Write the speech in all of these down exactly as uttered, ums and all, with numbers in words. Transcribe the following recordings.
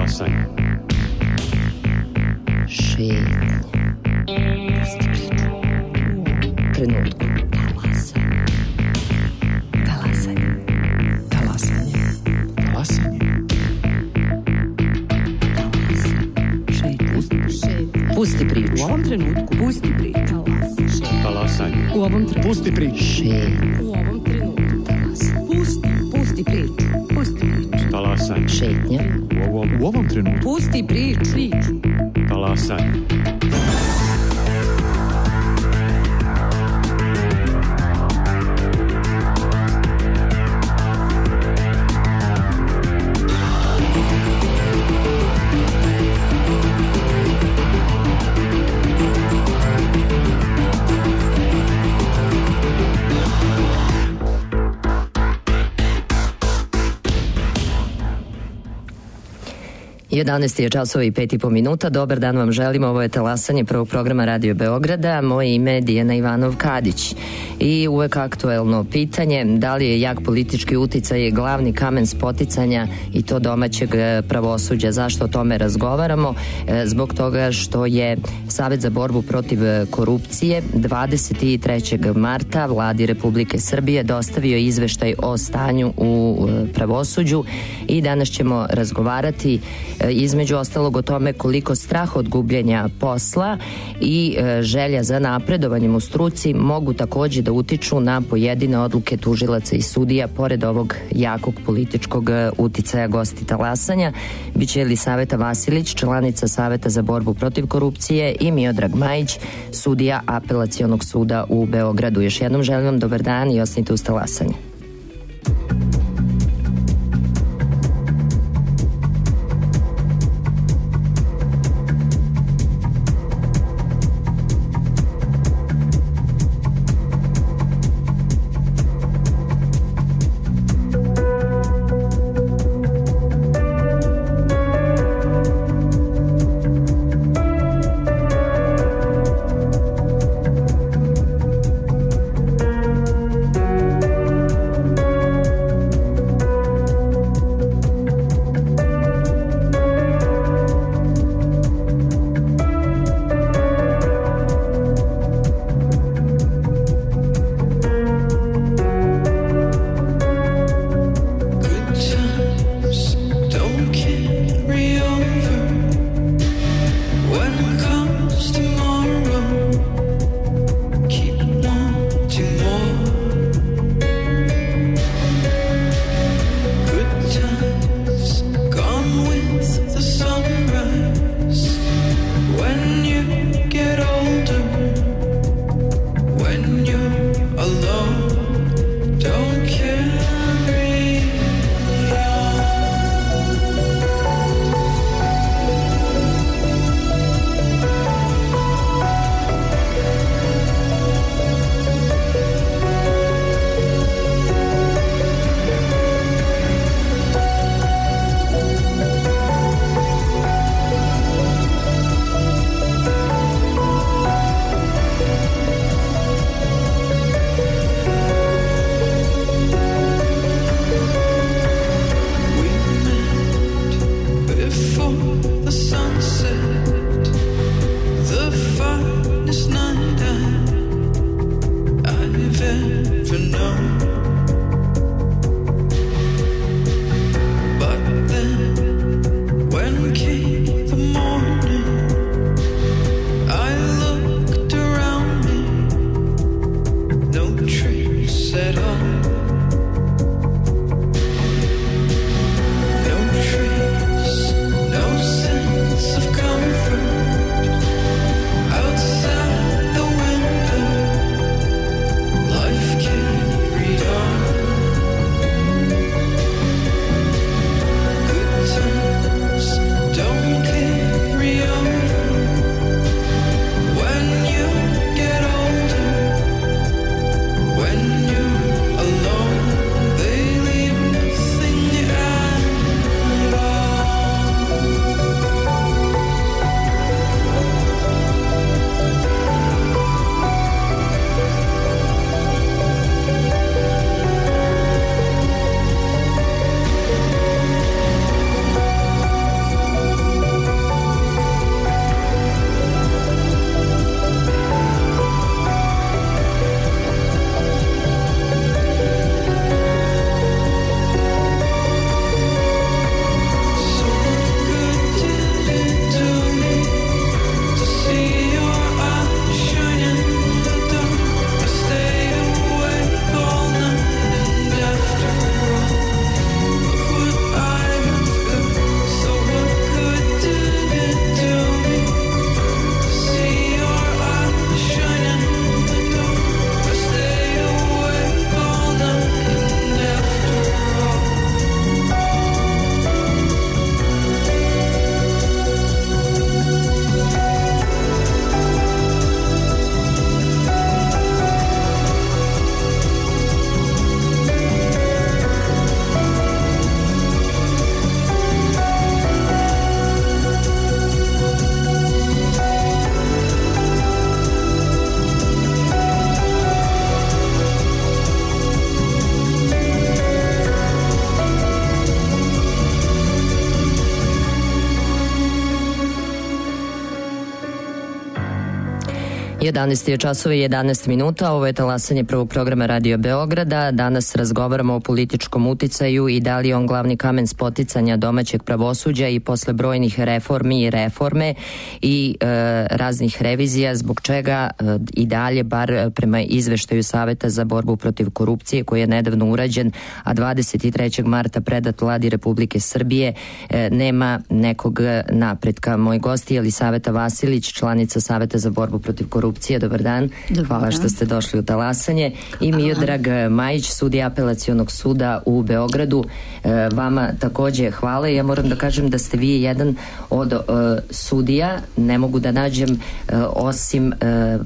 Talasanje. Šetnja. Trenutku. Talasanje. Talasanje. Talasanje. Talasanje. Šetnja. Pusti priču. U ovom trenutku pusti priču. Talasanje. U ovom trenutku Pusti priču. Šetnja. U ovom trenutku pusti, pusti priču. Pusti priču. Talasanje. Šetnja. U ovom, u ovom trenutku. Pusti priču. Priču. Talasanje. jedanaest je časova i pet i po minuta. Dobar dan vam želimo. Ovo je Talasanje prvog programa Radio Beograda. Moje ime je Dijana Ivanov-Kadić. I uvek aktuelno pitanje, da li je jak politički uticaj glavni kamen spoticanja i to domaćeg pravosuđa? Zašto o tome razgovaramo? Zbog toga što je Savet za borbu protiv korupcije dvadeset trećeg marta Vladi Republike Srbije dostavio izveštaj o stanju u pravosuđu i danas ćemo razgovarati između ostalog o tome koliko strah od gubljenja posla i želja za napredovanjem u struci mogu takođe da utiču na pojedine odluke tužilaca i sudija. Pored ovog jakog političkog uticaja, gosti Talasanja biće Elisaveta Vasilić, članica Saveta za borbu protiv korupcije, i Miodrag Majić, sudija Apelacionog suda u Beogradu. Još jednom želim vam dobar dan i ostanite uz Talasanje. jedanaest je časova i jedanaest minuta, ovo je talasanje prvog programa Radio Beograda. Danas razgovaramo o političkom uticaju i da li je on glavni kamen spoticanja domaćeg pravosuđa i posle brojnih reformi i reforme i e, raznih revizija, zbog čega e, i dalje, bar prema izveštaju Saveta za borbu protiv korupcije koji je nedavno urađen, a dvadeset trećeg marta predat Vladi Republike Srbije, e, nema nekog napretka. Moj gost je Jelisaveta Vasilić, članica Saveta za borbu protiv korupcije. Dobar dan. Dobar Hvala dan. Što ste došli u talasanje. I Miodrag Majić, sudija Apelacionog suda u Beogradu. E, vama takođe hvala. Ja moram da kažem da ste vi jedan od e, sudija, ne mogu da nađem e, osim e,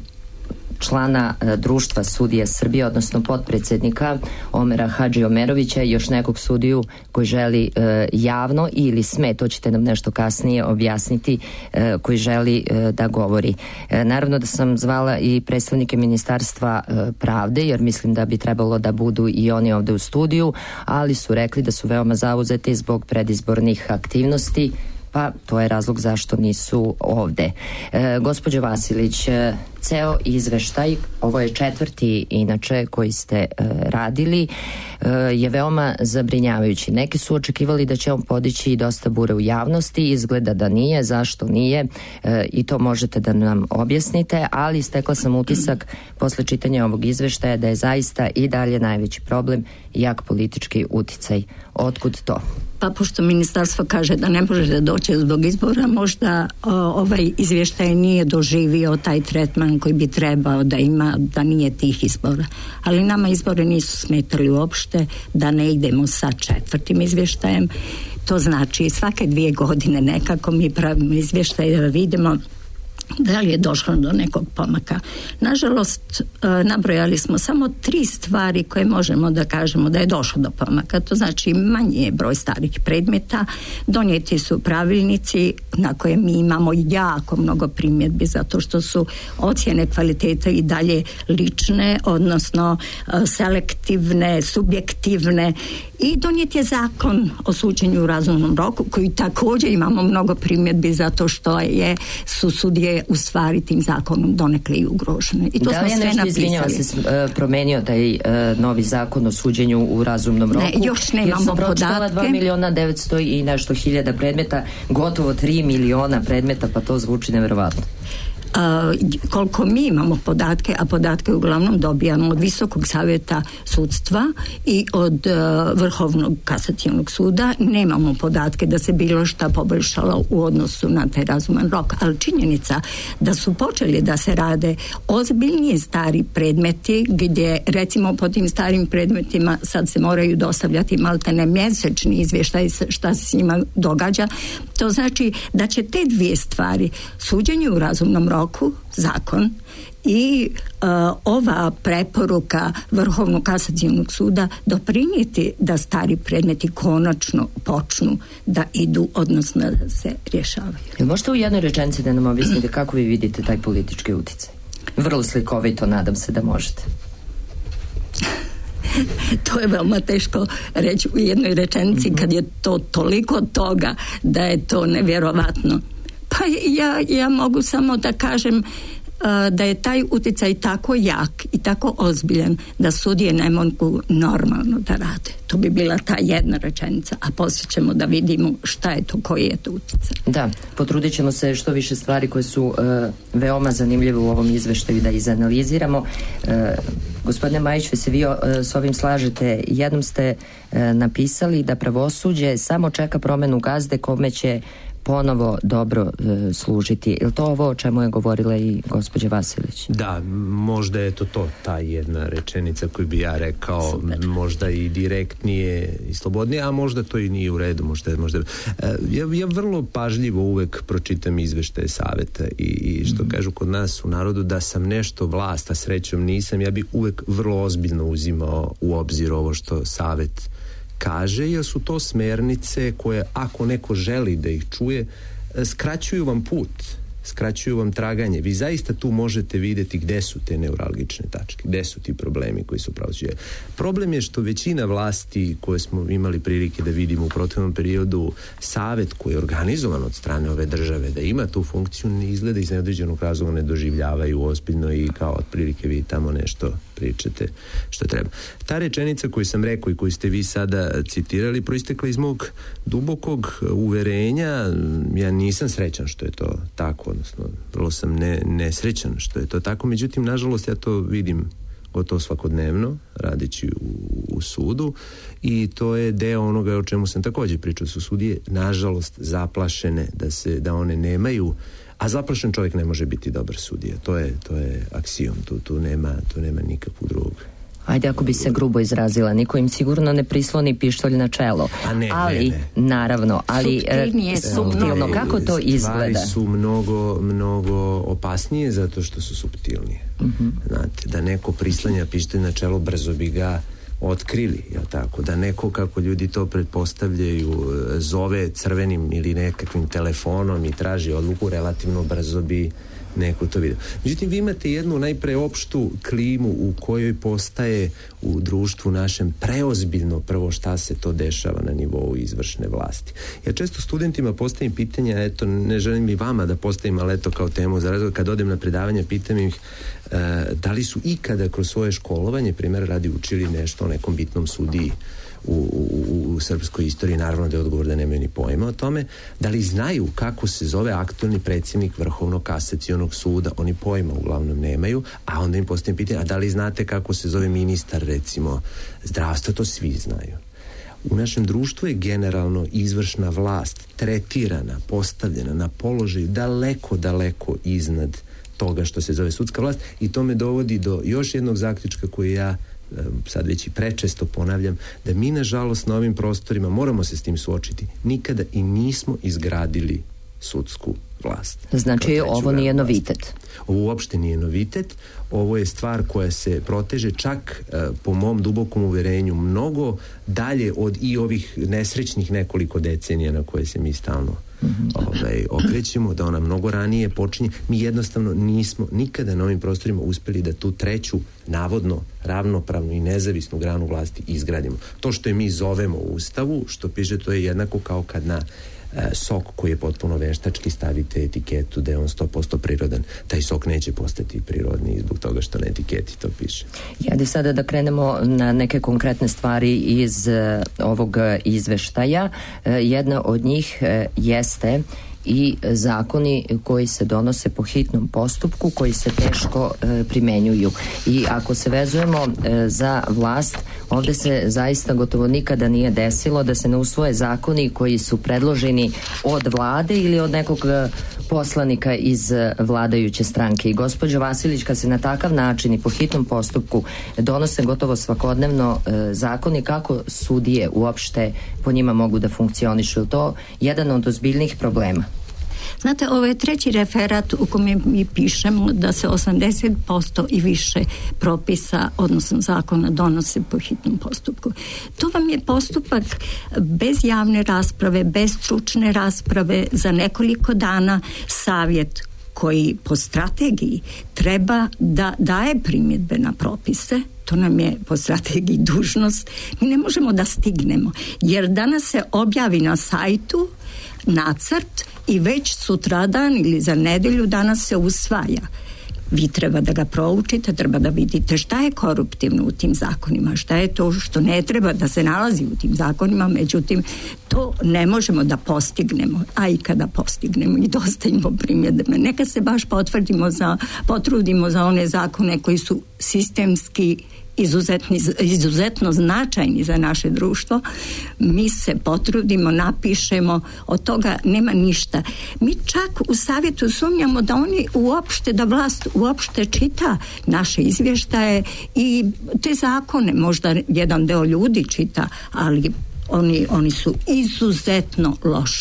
člana e, društva sudija Srbije, odnosno potpredsednika Omera Hadži Omerovića i još nekog sudiju koji želi e, javno ili sme, to ćete nam nešto kasnije objasniti, e, koji želi e, da govori. E, naravno da sam zvala i predstavnike Ministarstva e, pravde, jer mislim da bi trebalo da budu i oni ovde u studiju, ali su rekli da su veoma zauzeti zbog predizbornih aktivnosti, pa to je razlog zašto nisu ovde. E, gospođo Vasilić, e, ceo izveštaj, ovo je četvrti inače koji ste e, radili, e, je veoma zabrinjavajući. Neki su očekivali da će on podići dosta bure u javnosti, izgleda da nije, zašto nije, e, i to možete da nam objasnite, ali stekla sam utisak posle čitanja ovog izveštaja da je zaista i dalje najveći problem jak politički uticaj. Otkud to? Pa pošto ministarstvo kaže da ne može da doći zbog izbora, možda o, ovaj izvještaj nije doživio taj tretman koji bi trebao da ima, da nije tih izbora. Ali nama izbore nisu smetali uopšte, da ne idemo sa četvrtim izvještajem. To znači svake dvije godine nekako mi pravimo izvještaj da vidimo da li je došlo do nekog pomaka. Nažalost, nabrojali smo samo tri stvari koje možemo da kažemo da je došlo do pomaka. To znači manji je broj starih predmeta, donijeti su pravilnici na koje mi imamo jako mnogo primjedbi zato što su ocjene kvaliteta i dalje lične, odnosno selektivne, subjektivne, i donijet je zakon o suđenju u razumnom roku koji također imamo mnogo primjedbi zato što je su sudije u stvari tim zakonom donekle i ugrožene. I to da li je nešto, izvinjava se, promenio taj uh, novi zakon o suđenju u razumnom roku? Ne, još nemamo podatke. Jer sam pročitala dva miliona devetsto i nešto hiljada predmeta, gotovo tri miliona predmeta, pa to zvuči neverovatno. Uh, koliko mi imamo podatke, a podatke uglavnom dobijamo od Visokog savjeta sudstva i od uh, Vrhovnog kasacionog suda, nemamo podatke da se bilo šta poboljšalo u odnosu na taj razuman rok, ali činjenica da su počeli da se rade ozbiljnije stari predmeti gdje recimo po tim starim predmetima sad se moraju dostavljati maltene mjesečni izvještaj šta se s njima događa, to znači da će te dvije stvari, suđenje u razumnom roku, zakon i uh, ova preporuka Vrhovnog kasacionog suda doprinijeti da stari predmeti konačno počnu da idu, odnosno da se rješavaju. Jel možete u jednoj rečenici da nam objasnite kako vi vidite taj politički uticaj? Vrlo slikovito, nadam se da možete. To je veoma teško reći u jednoj rečenici kad je to toliko toga da je to nevjerovatno. Pa ja, ja mogu samo da kažem uh, da je taj utjecaj tako jak i tako ozbiljan da sudije ne mogu normalno da rade. To bi bila ta jedna rečenica, a poslije ćemo da vidimo šta je to, koji je to utjecaj. Da, potrudit ćemo se što više stvari koje su uh, veoma zanimljive u ovom izveštaju da izanaliziramo. Uh, gospodine Majić, vi se vi uh, s ovim slažete. Jednom ste uh, napisali da pravosuđe samo čeka promenu gazde kome će ponovo dobro e, služiti. Je li to ovo o čemu je govorila i gospođa Vasilić? Da, možda je to to, ta jedna rečenica koju bi ja rekao. Super. Možda i direktnije i slobodnije, a možda to i nije u redu. Možda, možda, e, ja, ja vrlo pažljivo uvek pročitam izveštaje saveta i, i što mm. kažu kod nas u narodu da sam nešto vlast, a srećom nisam, ja bi uvek vrlo ozbiljno uzimao u obzir ovo što savet kaže, jer su to smernice koje ako neko želi da ih čuje, skraćuju vam put skraćuju vam traganje. Vi zaista tu možete vidjeti gde su te neuralgične tačke, gde su ti problemi koji su pravosuđe. Problem je što većina vlasti koje smo imali prilike da vidimo u proteklom periodu, savet koji je organizovan od strane ove države da ima tu funkciju, ne izgleda iz neodređenog razloga ne doživljavaju ozbiljno i kao otprilike vi tamo nešto pričate što treba. Ta rečenica koju sam rekao i koju ste vi sada citirali proistekla iz mog dubokog uverenja. Ja nisam srećan što je to tako, odnosno vrlo sam ne, nesrećan što je to tako, međutim nažalost ja to vidim gotovo svakodnevno radeći u, u sudu i to je deo onoga o čemu sam također pričao, su sudije nažalost zaplašene da se da one nemaju, a zaplašen čovjek ne može biti dobar sudija, to je, to je aksijom, tu, tu, nema, tu nema nikakvog drugog. Ajde, ako bi se grubo izrazila, niko im sigurno ne prisloni pištolj na čelo. A ne, ali, ne, ne. naravno, ali Suptilnije, e, suptilno, ne, kako to izgleda? Stvari su mnogo, mnogo opasnije zato što su suptilnije. Uh-huh. Znate, da neko prislanja pištolj na čelo, brzo bi ga otkrili, jel tako? Da neko, kako ljudi to pretpostavljaju, zove crvenim ili nekakvim telefonom i traži odluku, relativno brzo bi neko to vidio. Međutim, vi imate jednu najpre opštu klimu u kojoj postaje u društvu našem preozbiljno prvo šta se to dešava na nivou izvršne vlasti. Ja često studentima postavim pitanja, eto, ne želim i vama da postavim, ali eto kao temu za razgovor, kad odem na predavanja, pitam ih e, da li su ikada kroz svoje školovanje, primjer radi, učili nešto o nekom bitnom sudiji U, u, u srpskoj istoriji. Naravno da je odgovor da nemaju ni pojma o tome. Da li znaju kako se zove aktualni predsjednik Vrhovnog kasacionog suda? Oni pojma uglavnom nemaju, a onda im postavim pitanje, a da li znate kako se zove ministar, recimo, zdravstva? To svi znaju. U našem društvu je generalno izvršna vlast tretirana, postavljena na položaju daleko, daleko iznad toga što se zove sudska vlast i to me dovodi do još jednog zaključka koji ja sad već i prečesto ponavljam, da mi nažalost na ovim prostorima moramo se s tim suočiti. Nikada i nismo izgradili sudsku vlast. Znači ovo nije novitet. Ovo uopšte nije novitet. Ovo je stvar koja se proteže čak po mom dubokom uverenju mnogo dalje od i ovih nesrećnih nekoliko decenija na koje se mi stalno mm-hmm. ovaj, okrećemo, da ona mnogo ranije počinje. Mi jednostavno nismo nikada na ovim prostorima uspeli da tu treću navodno ravnopravnu i nezavisnu granu vlasti izgradimo. To što je mi zovemo u Ustavu, što piše, to je jednako kao kad na sok koji je potpuno veštački stavite etiketu da je on sto posto prirodan. Taj sok neće postati prirodni zbog toga što na etiketi to piše. Jade sada da krenemo na neke konkretne stvari iz uh, ovog izveštaja. Uh, jedna od njih uh, jeste i zakoni koji se donose po hitnom postupku, koji se teško e, primenjuju. I ako se vezujemo e, za vlast, ovdje se zaista gotovo nikada nije desilo da se ne usvoje zakoni koji su predloženi od vlade ili od nekog poslanika iz vladajuće stranke. I gospođo Vasilić, kad se na takav način i po hitnom postupku donose gotovo svakodnevno e, zakoni, kako sudije uopšte po njima mogu da funkcionišu? To jedan od ozbiljnih problema. Znate, ovo je treći referat u kome mi pišemo da se osamdeset posto i više propisa, odnosno zakona, donose po hitnom postupku. To vam je postupak bez javne rasprave, bez stručne rasprave, za nekoliko dana savjet koji po strategiji treba da daje primjedbe na propise. To nam je po strategiji dužnost. Mi ne možemo da stignemo, jer danas se objavi na sajtu nacrt i već sutradan ili za nedelju danas se usvaja. Vi treba da ga proučite, treba da vidite šta je koruptivno u tim zakonima, šta je to što ne treba da se nalazi u tim zakonima, međutim to ne možemo da postignemo, a i kada postignemo i dostavimo primjedbe. Neka se baš potvrdimo za, potrudimo za one zakone koji su sistemski Izuzetni, izuzetno značajni za naše društvo. Mi se potrudimo, napišemo, od toga nema ništa. Mi čak u savjetu sumnjamo da oni uopšte, da vlast uopšte čita naše izvještaje i te zakone. Možda jedan deo ljudi čita, ali oni, oni su izuzetno loši.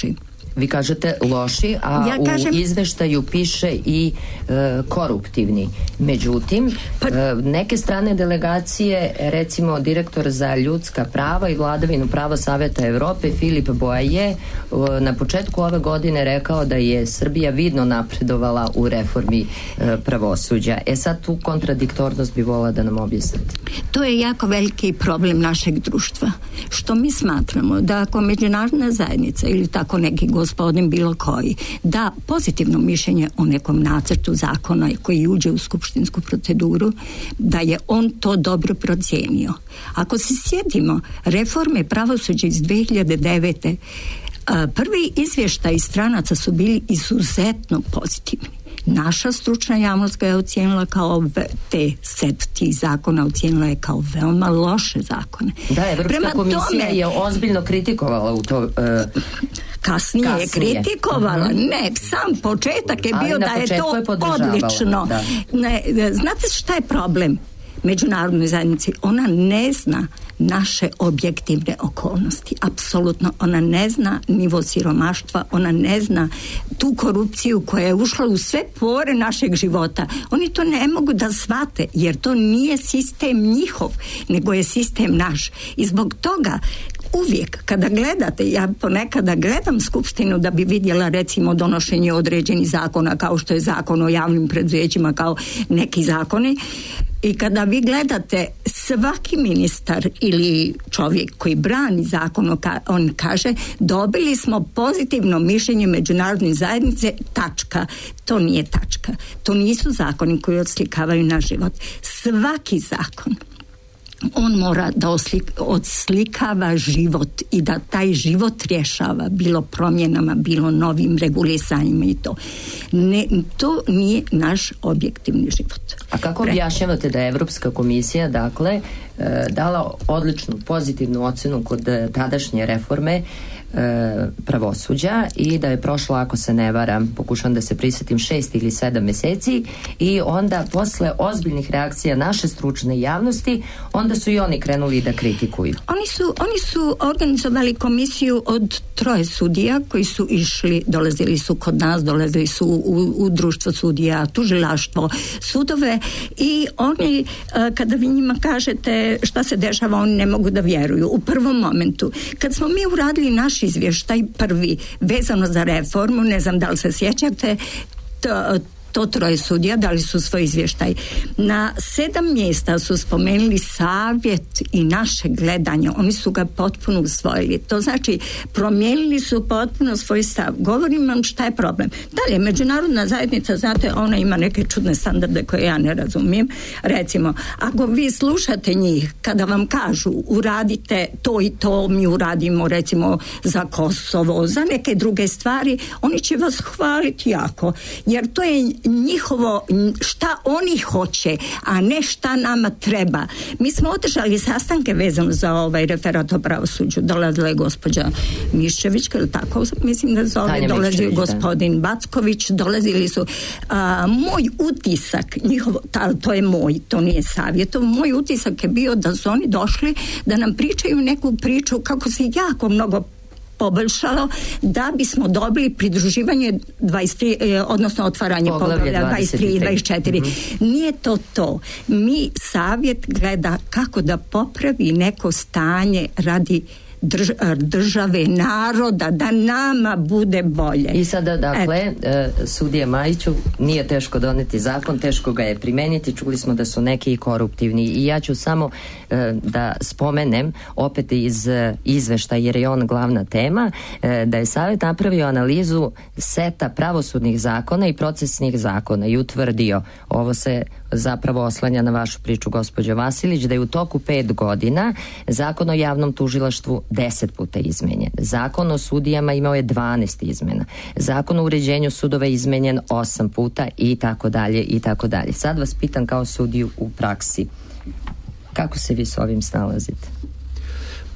Vi kažete loši, a Ja kažem- u izveštaju piše i e, koruptivni. Međutim, Pa- e, neke strane delegacije, recimo direktor za ljudska prava i vladavinu prava Saveta Evrope Filip Boaje e, na početku ove godine rekao da je Srbija vidno napredovala u reformi e, pravosuđa. E sad tu kontradiktornost bi volila da nam objasnite. To je jako veliki problem našeg društva. Što mi smatramo da ako međunarodna zajednica ili tako neki gospodin bilo koji da pozitivno mišljenje o nekom nacrtu zakona koji uđe u skupštinsku proceduru, da je on to dobro procijenio. Ako se sjetimo reforme pravosuđa iz dve hiljade devete. a, prvi izvještaji stranaca su bili izuzetno pozitivni. Naša stručna javnost ga je ocijenila kao ve, te set tih zakona ocijenila je kao veoma loše zakone. Da, Evropska Prema komisija tome, je ozbiljno kritikovala u to... e, kasnije, je Kasnije. kritikovala. Mhm. Ne, sam početak je Ali bio na da je početku to je podržavala, odlično. da. Ne, znate šta je problem međunarodnoj zajednici? Ona ne zna naše objektivne okolnosti. Apsolutno. Ona ne zna nivo siromaštva, ona ne zna tu korupciju koja je ušla u sve pore našeg života. Oni to ne mogu da shvate, jer to nije sistem njihov, nego je sistem naš. I zbog toga uvijek kada gledate, ja ponekada gledam skupštinu da bi vidjela recimo donošenje određenih zakona kao što je zakon o javnim preduzećima, kao neki zakoni, i kada vi gledate svaki ministar ili čovjek koji brani zakon, on kaže dobili smo pozitivno mišljenje međunarodne zajednice, tačka. To nije tačka. To nisu zakoni koji odslikavaju naš život. Svaki zakon on mora da oslik, odslikava život i da taj život rješava, bilo promjenama, bilo novim regulisanjima i to. Ne, to nije naš objektivni život. A kako Pre... objašnjavate da je Evropska komisija dakle e, dala odličnu pozitivnu ocjenu kod e, tadašnje reforme e, pravosuđa i da je prošlo, ako se ne varam, pokušam da se prisjetim, šest ili sedam mjeseci i onda posle ozbiljnih reakcija naše stručne javnosti onda su i oni krenuli da kritikuju. Oni su, oni su organizovali komisiju od troje sudija koji su išli, dolazili su kod nas, dolazili su u, u društvo sudija, tužilaštvo, sudove i oni, kada vi njima kažete šta se dešava, oni ne mogu da vjeruju. U prvom momentu, kad smo mi uradili naš izvještaj prvi vezano za reformu, ne znam da li se sjećate, to, to troje sudija dali su svoj izvještaj. Na sedam mjesta su spomenuli savjet i naše gledanje. Oni su ga potpuno usvojili. To znači promijenili su potpuno svoj stav. Govorim vam šta je problem. Dalje, međunarodna zajednica, znate, ona ima neke čudne standarde koje ja ne razumijem. Recimo, ako vi slušate njih, kada vam kažu uradite to i to, mi uradimo recimo za Kosovo, za neke druge stvari, oni će vas hvaliti jako. Jer to je njihovo, šta oni hoće, a ne šta nama treba. Mi smo održali sastanke vezano za ovaj referat o pravosuđu. Dolazila je gospođa Miščević, ili tako, mislim da zove, dolazio gospodin Backović, dolazili su. A, moj utisak, njihovo, ta, to je moj, to nije savjetov, moj utisak je bio da su oni došli da nam pričaju neku priču kako se jako mnogo poboljšalo da bismo dobili pridruživanje dvadeset tri, odnosno otvaranje poglavlja dvadeset tri i dvadeset četiri. Mm-hmm. Nije to to. Mi savjet gleda kako da popravi neko stanje radi drž, države, naroda, da nama bude bolje. I sada, dakle, e, sudija Majiću, nije teško doneti zakon, teško ga je primeniti, čuli smo da su neki i koruptivni i ja ću samo e, da spomenem opet iz e, izveštaja, jer je on glavna tema, e, da je savjet napravio analizu seta pravosudnih zakona i procesnih zakona i utvrdio, ovo se zapravo oslanja na vašu priču, gospođo Vasilić, da je u toku pet godina zakon o javnom tužilaštvu deset puta izmenjen. Zakon o sudijama imao je dvanaest izmena. Zakon o uređenju sudova je izmenjen osam puta i tako dalje i tako dalje. Sad vas pitam kao sudiju u praksi, kako se vi s ovim snalazite?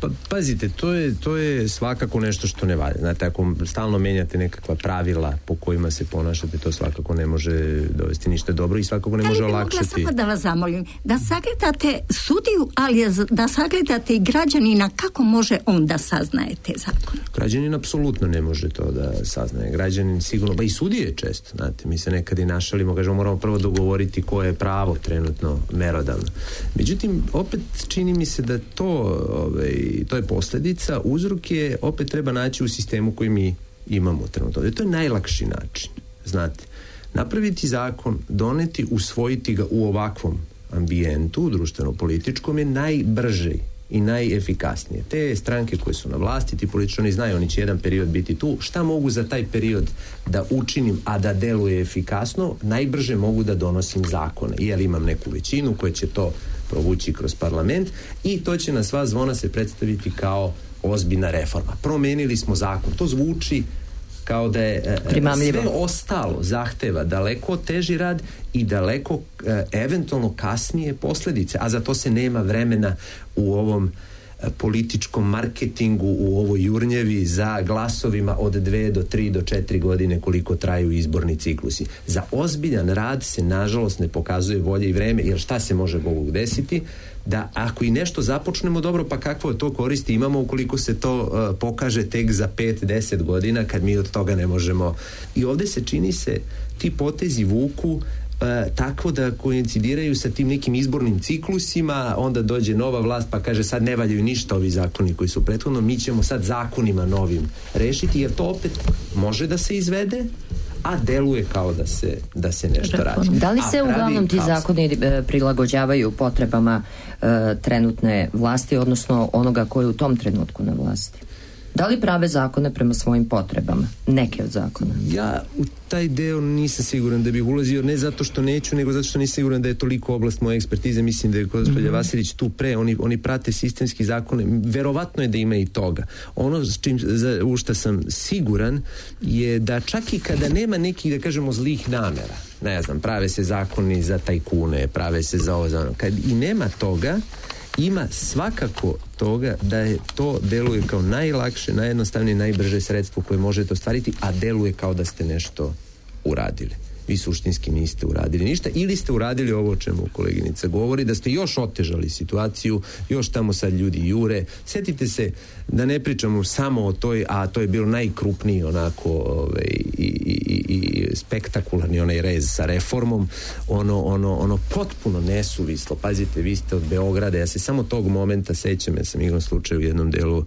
Pa, pazite, to je, to je svakako nešto što ne valja. Znate, ako stalno menjate nekakva pravila po kojima se ponašate, to svakako ne može dovesti ništa dobro i svakako ne može olakšati. Ali bi mogla samo da vas zamolim, da sagledate sudiju, ali da sagledate i građanina, kako može on da saznaje te zakone? Građanin apsolutno ne može to da saznaje. Građanin sigurno, ba i sudije često, znate, mi se nekad i našalimo, kažemo, moramo prvo dogovoriti koje je pravo trenutno merodavno. Međutim, opet čini mi se da to, ovaj, to je posljedica, uzrok je, opet treba naći u sistemu koji mi imamo trenutno. To je najlakši način, znate. Napraviti zakon, doneti, usvojiti ga u ovakvom ambijentu, društveno-političkom, je najbrže i najefikasnije. Te stranke koje su na vlasti, ti političari znaju, oni će jedan period biti tu, šta mogu za taj period da učinim, a da deluje efikasno, najbrže mogu da donosim zakone, jer imam neku većinu koja će to provući kroz parlament i to će na sva zvona se predstaviti kao ozbiljna reforma. Promenili smo zakon. To zvuči kao da je primamljivo. Sve ostalo zahteva daleko teži rad i daleko e, eventualno kasnije posljedice, a za to se nema vremena u ovom e, političkom marketingu, u ovoj jurnjevi za glasovima od dve do tri do četiri godine koliko traju izborni ciklusi. Za ozbiljan rad se nažalost ne pokazuje volja i vreme, jer šta se može Bogu desiti? Da ako i nešto započnemo dobro, pa kakvo to koristi imamo ukoliko se to uh, pokaže tek za pet do deset godina kad mi od toga ne možemo. I ovdje se čini se ti potezi vuku uh, tako da koincidiraju sa tim nekim izbornim ciklusima, onda dođe nova vlast pa kaže sad ne valjaju ništa ovi zakoni koji su prethodno, mi ćemo sad zakonima novim rešiti, jer to opet može da se izvede, a deluje kao da se, da se nešto radi. Da li se a uglavnom ti kaos. zakoni e, prilagođavaju potrebama e, trenutne vlasti, odnosno onoga koji je u tom trenutku na vlasti? Da li prave zakone prema svojim potrebama? Neke od zakona. Ja u taj deo nisam siguran da bih ulazio, ne zato što neću, nego zato što nisam siguran da je toliko oblast moje ekspertize. Mislim da je gospođa mm-hmm. Vasilić tu pre, oni, oni prate sistemski zakone. Verovatno je da ima i toga. Ono s čim, za, u što sam siguran je da čak i kada nema nekih, da kažemo, zlih namera, ne znam, prave se zakoni za tajkune, prave se za ovo, za ono, kad i nema toga, ima svakako toga da je to deluje kao najlakše, najjednostavnije, najbrže sredstvo koje možete ostvariti, a deluje kao da ste nešto uradili. Vi suštinski niste uradili ništa ili ste uradili ovo o čemu koleginica govori, da ste još otežali situaciju, još tamo sad ljudi jure. Sjetite se da ne pričamo samo o toj, a to je bilo najkrupniji onako ovaj, i, i, i spektakularni onaj rez sa reformom, ono, ono, ono potpuno nesuvislo. Pazite, vi ste od Beograda, ja se samo tog momenta sećam, ja sam igrom slučaju u jednom delu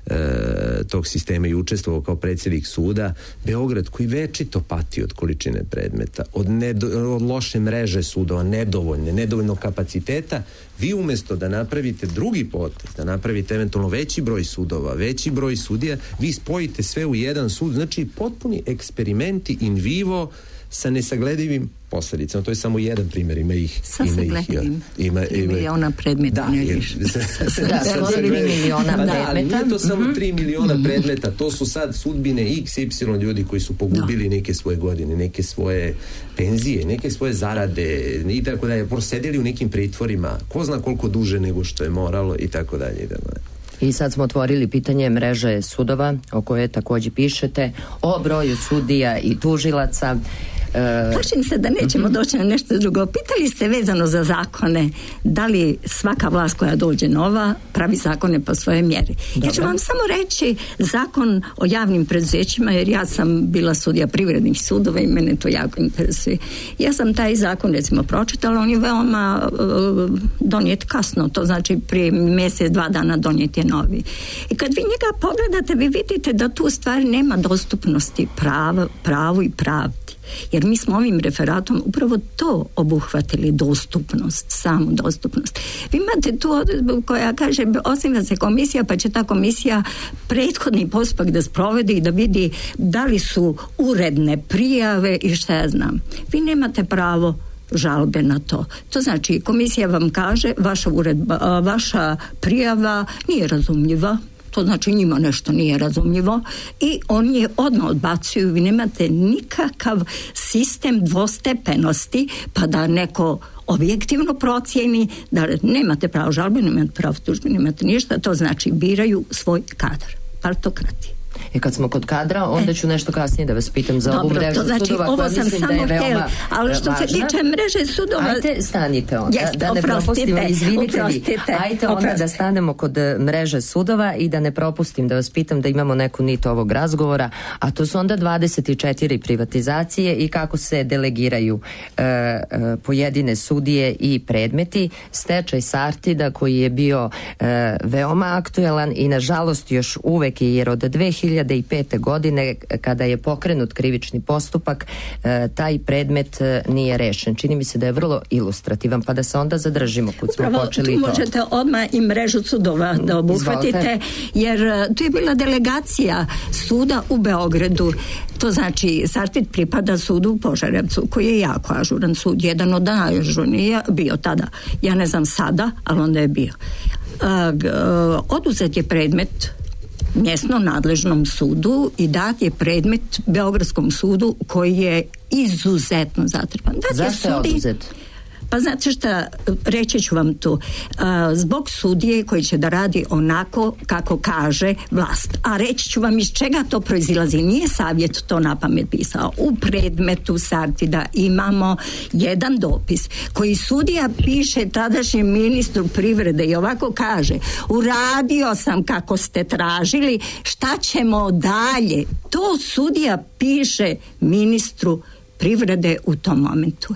E, tog sistema i učestvovao kao predsjednik suda. Beograd koji večito pati od količine predmeta, od, nedo, od loše mreže sudova, nedovoljne, nedovoljnog kapaciteta, vi umjesto da napravite drugi potez, da napravite eventualno veći broj sudova, veći broj sudija, vi spojite sve u jedan sud, znači potpuni eksperimenti in vivo sa nesagledivim posljedicama. To je samo jedan primjer, ima ih sa ima ih ima tri miliona predmeta, da, ne više. Da, tri miliona pa predmeta. Da, ali nije to samo mm-hmm. tri miliona predmeta, to su sad sudbine iks ipsilon ljudi koji su pogubili no. neke svoje godine, neke svoje penzije, neke svoje zarade i tako dalje, prosedeli u nekim pritvorima, ko zna koliko duže nego što je moralo i tako dalje. I sad smo otvorili pitanje mreže sudova, o kojoj također pišete, o broju sudija i tužilaca. Plašim se da nećemo mm-hmm. doći na nešto drugo. Pitali ste vezano za zakone, da li svaka vlast koja dođe nova pravi zakone po svojoj mjeri. Dobre. Ja ću vam samo reći zakon o javnim preduzećima, jer ja sam bila sudija privrednih sudova i mene to jako interesuje. Ja sam taj zakon recimo pročitala, on je veoma uh, donijet kasno, to znači prije mjesec, dva dana donijet je novi. I kad vi njega pogledate, vi vidite da tu stvari nema dostupnosti pravu, pravu i pravdi. Jer mi smo ovim referatom upravo to obuhvatili, dostupnost, samu dostupnost. Vi imate tu odredbu koja kaže osniva se komisija, pa će ta komisija prethodni postupak da sprovede i da vidi da li su uredne prijave i šta ja znam. Vi nemate pravo žalbe na to. To znači komisija vam kaže vaša uredba, vaša prijava nije razumljiva. To znači njima nešto nije razumljivo i oni je odmah odbacuju. Vi nemate nikakav sistem dvostepenosti pa da neko objektivno procijeni da nemate pravo žalbe, nemate pravo tužbe, nemate ništa, to znači biraju svoj kadar, partokrati. I kad smo kod kadra, onda ću nešto kasnije da vas pitam za Dobro, ovu mrežu to znači, sudova ovo koja sam mislim samo da je veoma htjela, ali što važna. se tiče mreže sudova... Ajte, stanite onda, Jest, da ne propustimo, izvinite vi. Ajte onda oprostite. da stanemo kod mreže sudova i da ne propustim, da vas pitam da imamo neku nit ovog razgovora, a to su onda dvadeset četiri privatizacije i kako se delegiraju e, e, pojedine sudije i predmeti. Stečaj Sartida koji je bio e, veoma aktuelan i nažalost još uvek je, jer od dve hiljade pete. godine kada je pokrenut krivični postupak, e, taj predmet e, nije rešen. Čini mi se da je vrlo ilustrativan, pa da se onda zadržimo kud smo Upravo, počeli tu to. možete odmah i mrežu sudova da obuhvatite, Izvolite. jer uh, tu je bila delegacija suda u Beogradu. To znači, Sartid pripada sudu u Požarevcu, koji je jako ažuran sud, jedan od najažurnijih bio tada. Ja ne znam sada, ali onda je bio. Uh, uh, oduzet je predmet mjesno nadležnom sudu i dat je predmet Beogradskom sudu koji je izuzetno zatrpan. Zašto je oduzet? Pa znate šta, reći ću vam tu, zbog sudije koji će da radi onako kako kaže vlast. A reći ću vam iz čega to proizilazi. Nije savjet to na pamet pisao. U predmetu Sartida imamo jedan dopis koji sudija piše tadašnjem ministru privrede i ovako kaže: uradio sam kako ste tražili, šta ćemo dalje? To sudija piše ministru privrede u tom momentu.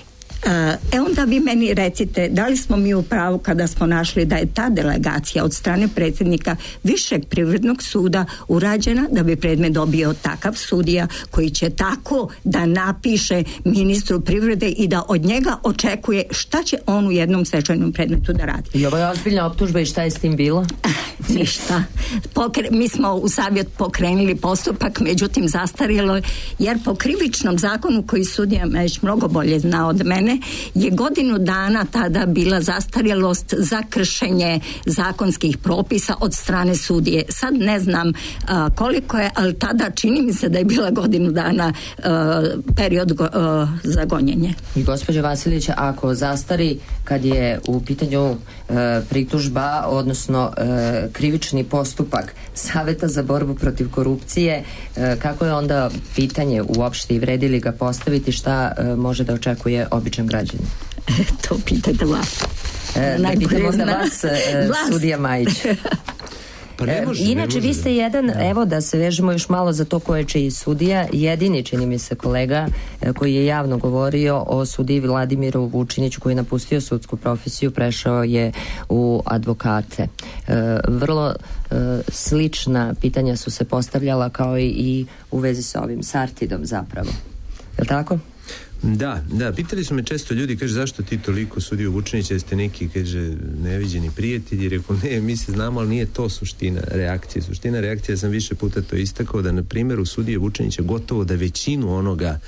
E onda vi meni recite, da li smo mi u pravu kada smo našli da je ta delegacija od strane predsjednika Višeg privrednog suda urađena da bi predmet dobio takav sudija koji će tako da napiše ministru privrede i da od njega očekuje šta će on u jednom stečajnom predmetu da radi. I ovo je ozbiljna optužba i šta je s tim bilo? Ništa. Pokre, mi smo u savjet pokrenuli postupak, međutim zastarjelo, jer po krivičnom zakonu koji sudija već mnogo bolje zna od mene, je godinu dana tada bila zastarjelost za kršenje zakonskih propisa od strane sudije. Sad ne znam a, koliko je, ali tada čini mi se da je bila godinu dana a, period go, a, za gonjenje. I gospođa Vasilić, ako zastari kad je u pitanju e, pritužba, odnosno e, krivični postupak Saveta za borbu protiv korupcije, e, kako je onda pitanje uopšte i vredi li ga postaviti, šta e, može da očekuje običan građanin? To pitajte vas. E, da pitamo da vas, e, sudija Majić. Pa ne može, e, inače, ne može. vi ste jedan, da. Evo da se vežemo još malo za to ko je čiji sudija, jedini, čini mi se, kolega e, koji je javno govorio o sudiji Vladimiru Vučiniću koji je napustio sudsku profesiju, prešao je u advokate. E, vrlo e, slična pitanja su se postavljala kao i, i u vezi sa ovim Sartidom zapravo. Je li tako? Da, da, pitali su me često ljudi, kaže, zašto ti toliko sudiju Vučinića, jeste neki, kaže, neviđeni prijatelji, rekao, ne, mi se znamo, ali nije to suština reakcije. Suština reakcije, ja sam više puta to istakao, da na primjer u sudije Vučinića gotovo da većinu onoga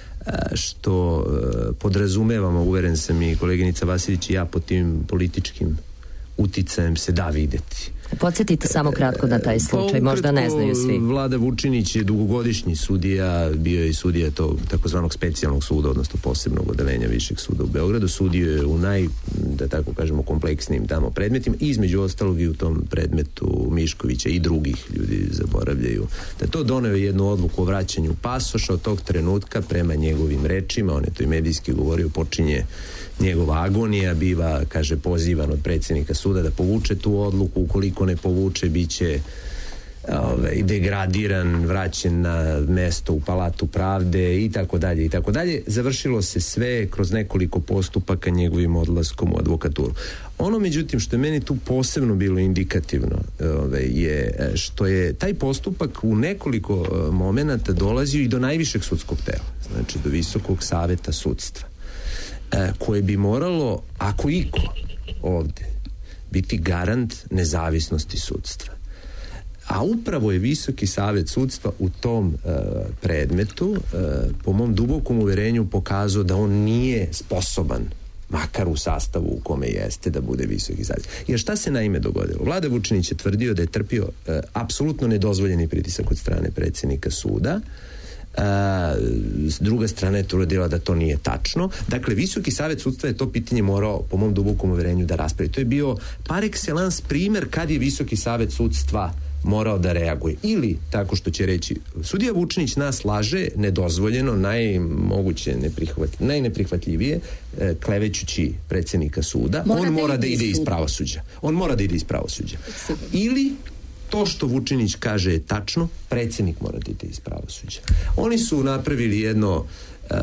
što podrazumevamo, uveren sam i koleginica Vasilić i ja, po tim političkim uticajem se da videti. Podsjetite samo kratko na taj slučaj, pa, možda ne znaju svi. Vlada Vučinić je dugogodišnji sudija, bio je i sudija tog takozvanog specijalnog suda, odnosno posebnog odeljenja Višeg suda u Beogradu, sudio je u naj, da tako kažemo, kompleksnim tamo predmetima, između ostalog i u tom predmetu Miškovića i drugih ljudi zaboravljaju. Da to doneo jednu odluku o vraćanju pasoša, od tog trenutka prema njegovim rečima, on je to i medijski govorio, počinje njegova agonija, biva, kaže, pozivan od predsjednika suda da povuče tu odluku, ukoliko ne povuče biće ove, degradiran, vraćen na mesto u Palatu pravde i tako dalje i tako dalje. Završilo se sve kroz nekoliko postupaka njegovim odlaskom u advokaturu. Ono, međutim, što je meni tu posebno bilo indikativno ove, je što je taj postupak u nekoliko momenata dolazio i do najvišeg sudskog tela, znači do Visokog saveta sudstva, koje bi moralo, ako iko ovde, biti garant nezavisnosti sudstva. A upravo je Visoki savet sudstva u tom uh, predmetu, uh, po mom dubokom uverenju, pokazao da on nije sposoban, makar u sastavu u kome jeste, da bude Visoki savet. Jer šta se naime dogodilo? Vlada Vučinić je tvrdio da je trpio uh, apsolutno nedozvoljeni pritisak od strane predsjednika suda, A, druga strana je tvrdila da to nije tačno. Dakle, Visoki savet sudstva je to pitanje morao, po mom dubokom uverenju, da raspravi. To je bio par excellence primer kad je Visoki savet sudstva morao da reaguje. Ili, tako što će reći, sudija Vučinić nas laže nedozvoljeno, najmoguće neprihvat, najneprihvatljivije, e, klevećući predsjednika suda, mora on da mora da ide iz pravosuđa. On mora da ide iz pravosuđa. Ili to što Vučinić kaže je tačno, predsjednik mora da ide iz pravosuđa. Oni su napravili jedno uh,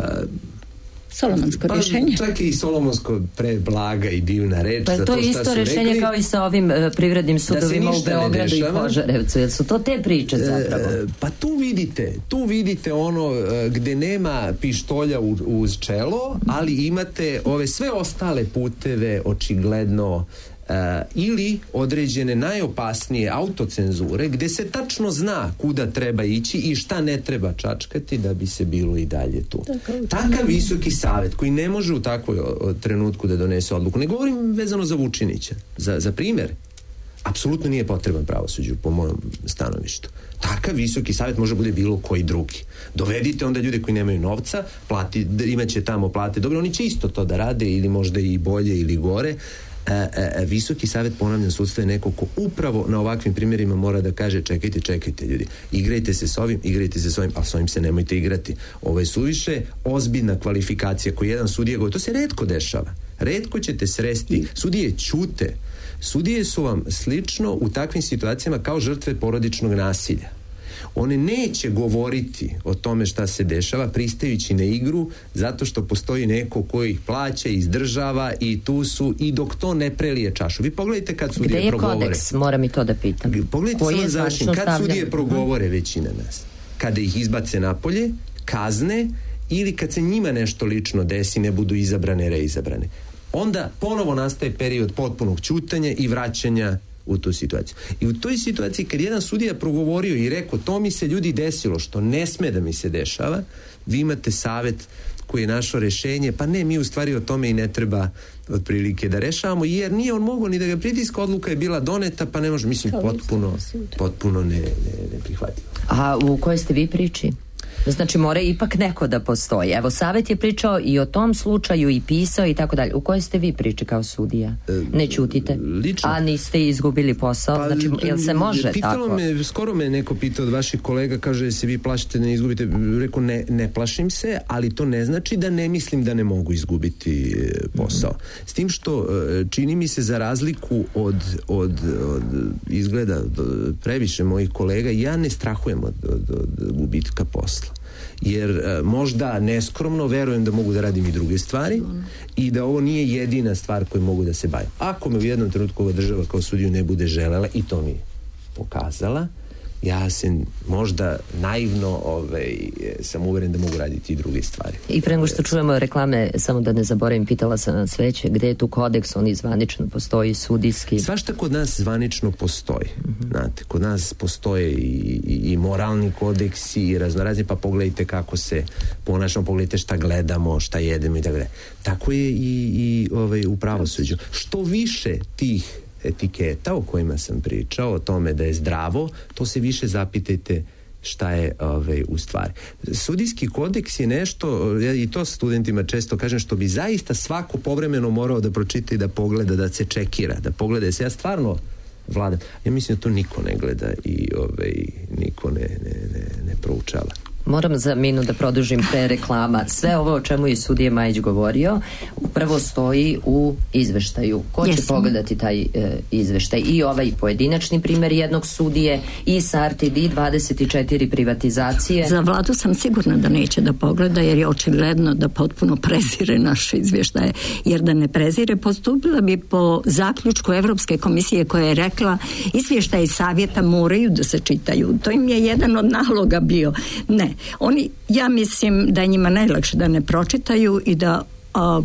Solomonsko pa, rješenje. Čak i Solomonsko preblaga i divna reč. Pa je to, to isto rješenje rekli, kao i sa ovim uh, privrednim sudovima u Beogradu i Požarevcu. Jer su to te priče zapravo? Uh, pa tu vidite, tu vidite ono uh, gde nema pištolja u, uz čelo, ali imate ove sve ostale puteve očigledno Uh, ili određene najopasnije autocenzure gde se tačno zna kuda treba ići i šta ne treba čačkati da bi se bilo i dalje tu. Takav Visoki savet koji ne može u takvoj o, o, trenutku da donese odluku, ne govorim vezano za Vučinića, za, za primjer, apsolutno nije potreban pravosuđu po mojom stanovištu. Takav Visoki savet može bude bilo koji drugi. Dovedite onda ljude koji nemaju novca, plati, imaće tamo plate, dobro, oni će isto to da rade ili možda i bolje ili gore. E, e, Visoki savet, ponavljam, sudstva je neko ko upravo na ovakvim primjerima mora da kaže čekajte, čekajte ljudi, igrajte se s ovim, igrajte se s ovim, a s ovim se nemojte igrati. Ovo je suviše ozbiljna kvalifikacija koju jedan sudija govori, to se retko dešava. Retko ćete sresti, sudije ćute. Sudije su vam slično u takvim situacijama kao žrtve porodičnog nasilja. One neće govoriti o tome šta se dešava pristajući na igru zato što postoji neko koji ih plaća, izdržava i tu su i dok to ne prelije čašu. Vi pogledajte kad sudije progovore. Gde je progovore. kodeks? Moram i to da pitam. Pogledajte samo završim. Kad stavljan? Sudije progovore većina nas. Kada ih izbace napolje, kazne ili kad se njima nešto lično desi, ne budu izabrane, reizabrane. Onda ponovo nastaje period potpunog ćutanja i vraćanja u tu situaciju. I u toj situaciji kad jedan sudija progovorio i rekao to mi se ljudi desilo što ne sme da mi se dešava, vi imate savet koji je našao rešenje, pa ne, mi u stvari o tome i ne treba otprilike da rešavamo, jer nije on mogao ni da ga pritiska, odluka je bila doneta, pa ne može, mislim, potpuno potpuno ne, ne, ne prihvatio. A u kojoj ste vi priči? Znači mora ipak neko da postoji. Evo, savet je pričao i o tom slučaju i pisao i tako dalje. U kojoj ste vi priči kao sudija? Ne ćutite? Lično. A niste izgubili posao? Pa, znači, jel se može pitalo tako? Me, skoro me neko pitao od vaših kolega, kaže se vi plašite da ne izgubite. Rekao ne, ne plašim se, ali to ne znači da ne mislim da ne mogu izgubiti posao. Mm-hmm. S tim što čini mi se za razliku od, od, od izgleda previše mojih kolega, ja ne strahujem od, od, od gubitka posla. Jer e, možda neskromno verujem da mogu da radim i druge stvari i da ovo nije jedina stvar koju mogu da se bavim. Ako me u jednom trenutku ova država kao sudiju ne bude želela, i to mi pokazala, ja se možda naivno ovaj, sam uveren da mogu raditi i druge stvari. I pre nego što čujemo reklame, samo da ne zaboravim, pitala sam nas već, gde je tu kodeks, on i zvanično postoji, sudijski? Svašta kod nas zvanično postoji. Mm-hmm. Znate, kod nas postoje i, i, i moralni kodeksi i raznorazni, pa pogledajte kako se ponašamo, pogledajte šta gledamo, šta jedemo i tako dalje. Tako je i, i ovaj, u pravosuđu. Što više tih etiketa o kojima sam pričao, o tome da je zdravo, to se više zapitajte šta je ovaj, u stvari. Sudijski kodeks je nešto, ja i to studentima često kažem, što bi zaista svako povremeno morao da pročita i da pogleda, da se čekira, da pogleda se. Ja stvarno vladam. Ja mislim da to niko ne gleda i ovaj, niko ne, ne, ne, ne proučava. Moram za minut da produžim pre reklama. Sve ovo o čemu je sudija Majić govorio upravo stoji u izveštaju. Ko će yes. pogledati taj e, izveštaj? I ovaj pojedinačni primjer jednog sudije i Sartid i dvadeset četiri privatizacije. Za vladu sam sigurna da neće da pogleda, jer je očigledno da potpuno prezire naše izvještaje. Jer da ne prezire, postupila bi po zaključku Evropske komisije koja je rekla izvještaje savjeta moraju da se čitaju. To im je jedan od naloga bio. Ne. Oni, ja mislim da je njima najlakše da ne pročitaju i da a,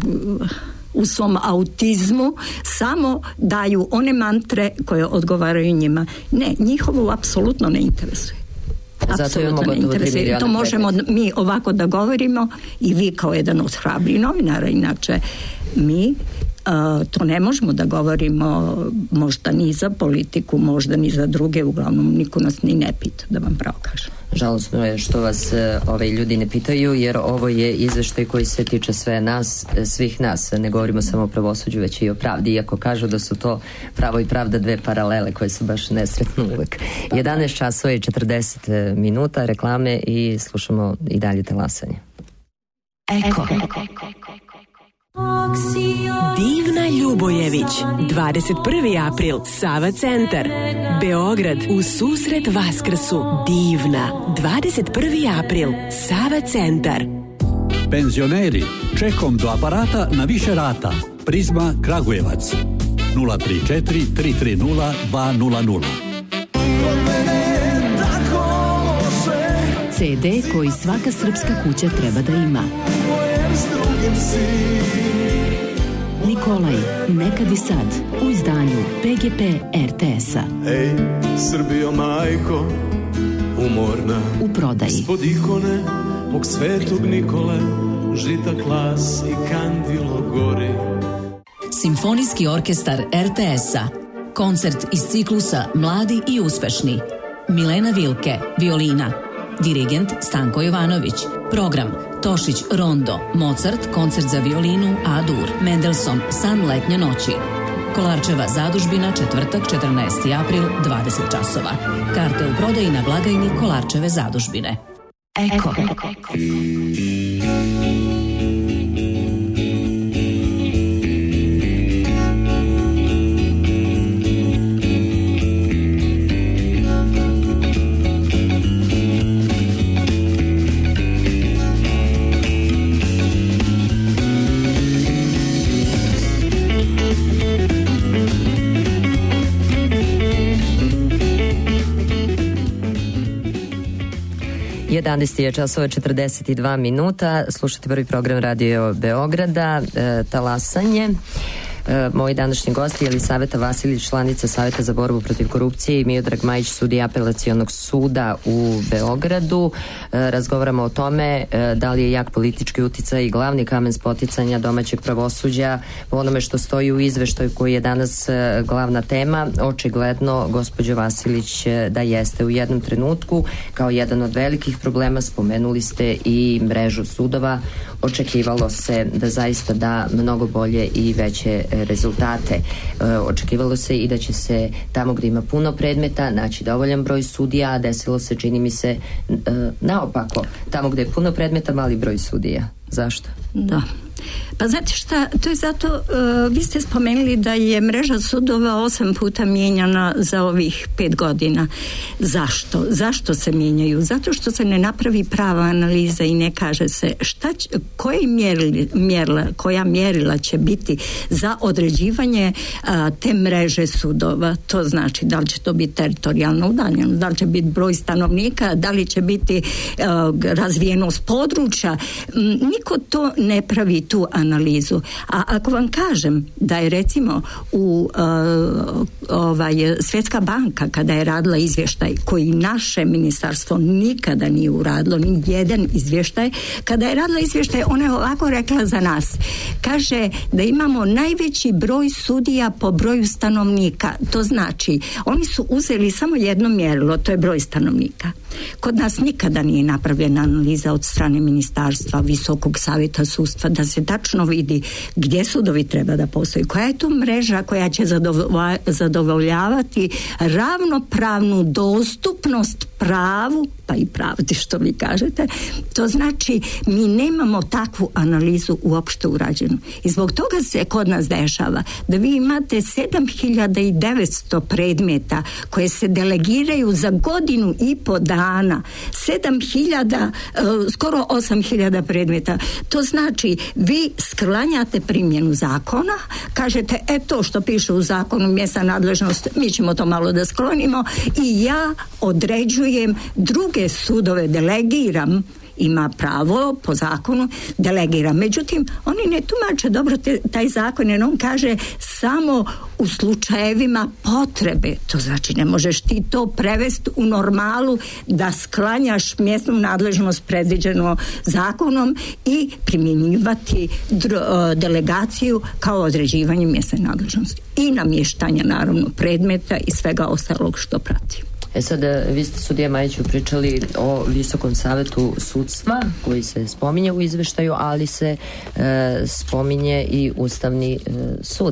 u svom autizmu samo daju one mantre koje odgovaraju njima. Ne, njihovo apsolutno ne interesuje. Apsolutno ne interesuje. To možemo mi ovako da govorimo i vi kao jedan od hrabrih novinara, inače mi to ne možemo da govorimo možda ni za politiku, možda ni za druge, uglavnom niko nas ni ne pita, da vam pravo kažem. Žalosno je što vas ovaj, ljudi ne pitaju, jer ovo je izveštaj koji se tiče sve nas, svih nas. Ne govorimo samo o pravosuđu, već i o pravdi, iako kažu da su to pravo i pravda dve paralele koje su baš nesretno uvek. jedanaest časova i četrdeset minuta, reklame i slušamo i dalje talasanje. Eko. Divna Ljubojević, dvadeset prvi april, Sava centar, Beograd, u susret Vaskrsu. Divna, dvadeset prvi april, Sava centar. Penzioneri, čekom do aparata na više rata. Prizma Kragujevac, nula tri četiri tri tri nula dva nula nula. ce de koji svaka srpska kuća treba da ima. Nikolaj, nekad i sad, u izdanju pe ge pe er te es-a. Ej, Srbijo majko, umorna, u prodaji. Ispod ikone, mog svetog Nikole, žita klas i kandilo gori. Simfonijski orkestar er te es-a. Koncert iz ciklusa Mladi i uspešni. Milena Vilke, violina. Dirigent Stanko Jovanović. Program Tošić Rondo, Mozart, koncert za violinu A-dur, Mendelssohn, San letnje noći. Kolarčeva zadužbina, četvrtak, četrnaesti april, dvadeset časova. Karte u prodaji na blagajni Kolarčeve zadužbine. Eko. jedanaest je časova četrdeset dva minuta. Slušate prvi program Radio Beograda, e, talasanje. E, moji današnji gosti je Jelisaveta Vasilić, članica Saveta za borbu protiv korupcije, i Miodrag Majić, sudija Apelacionog suda u Beogradu. E, razgovaramo o tome e, da li je jak politički uticaj i glavni kamen spoticanja domaćeg pravosuđa po onome što stoji u izveštaju koji je danas e, glavna tema. Očigledno, gospođo Vasilić, e, da jeste. U jednom trenutku, kao jedan od velikih problema, spomenuli ste i mrežu sudova. Očekivalo se da zaista da mnogo bolje i veće rezultate. E, očekivalo se i da će se tamo gdje ima puno predmeta naći dovoljan broj sudija, a desilo se, čini mi se, e, naopako. Tamo gdje je puno predmeta, mali broj sudija. Zašto? Da. Pa znate šta, to je zato, uh, vi ste spomenuli da je mreža sudova osam puta mijenjana za ovih pet godina. Zašto? Zašto se mijenjaju? Zato što se ne napravi prava analiza i ne kaže se šta će, koje mjerili, mjerila, koja mjerila će biti za određivanje uh, te mreže sudova. To znači da li će to biti teritorijalno udaljeno, da li će biti broj stanovnika, da li će biti uh, razvijenost područja. M, niko to ne pravi tu analizu. A ako vam kažem da je recimo u uh, ovaj, Svjetska banka kada je radila izvještaj koji naše ministarstvo nikada nije uradilo, ni jedan izvještaj, kada je radila izvještaj, ona je ovako rekla za nas. Kaže da imamo najveći broj sudija po broju stanovnika. To znači, oni su uzeli samo jedno mjerilo, to je broj stanovnika. Kod nas nikada nije napravljena analiza od strane ministarstva, Visokog savjeta sudstva, da se tačno vidi gdje sudovi treba da postoji, koja je to mreža koja će zadovoljavati ravnopravnu dostupnost pravu, pa i pravdi, što vi kažete. To znači mi nemamo takvu analizu uopšte urađenu. I zbog toga se kod nas dešava da vi imate sedam hiljada devetsto predmeta koje se delegiraju za godinu i po dana. sedam hiljada, skoro osam hiljada predmeta. To znači vi sklanjate primjenu zakona, kažete, e to što piše u zakonu mjesna nadležnost, mi ćemo to malo da sklonimo i ja određujem druge sudove, delegiram ima pravo po zakonu delegira. Međutim, oni ne tumače dobro te, taj zakon, jer on kaže samo u slučajevima potrebe. To znači ne možeš ti to prevesti u normalu da sklanjaš mjesnu nadležnost predviđeno zakonom i primjenjivati dr- delegaciju kao određivanje mjesne nadležnosti i namještanja naravno predmeta i svega ostalog što prati. E sad, vi ste, sudija Majiću, pričali o Visokom savetu sudstva koji se spominje u izveštaju, ali se e, spominje i Ustavni e, sud.